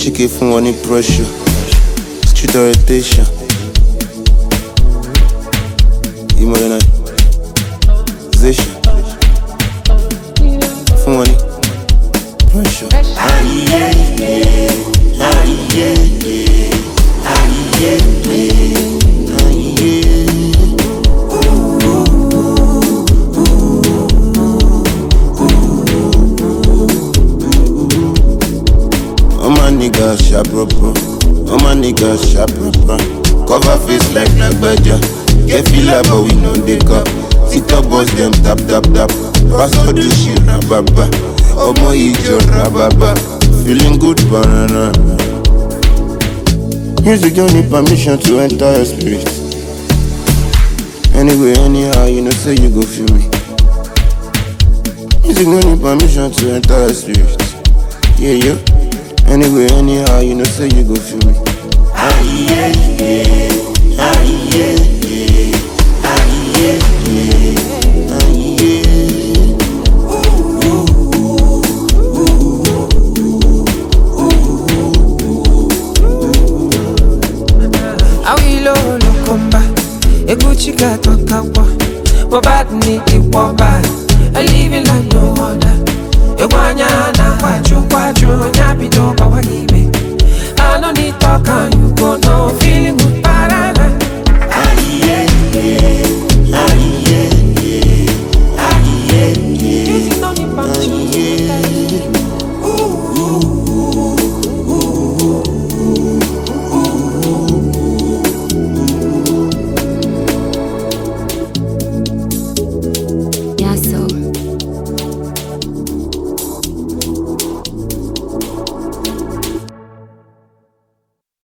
Chicken from one pressure. Street orientation. Modernization. From one pressure. All my niggas sharp bro. All my niggas sharp bro. Cover face like Nagbaja. Get feel like but we know they cup. TikTok boys them tap tap tap. Pass all the shit rababa. Omo ijo rababa. Feeling good banana. Music don't need permission to enter your spirit. Anyway, anyhow, you know say you go feel me. Music don't need permission to enter your spirit. Yeah. Anyway, anyhow, you know say you go feel me. Awilo lokomba, eguchika tokawa. Wabad ni iwaba, I live like no other.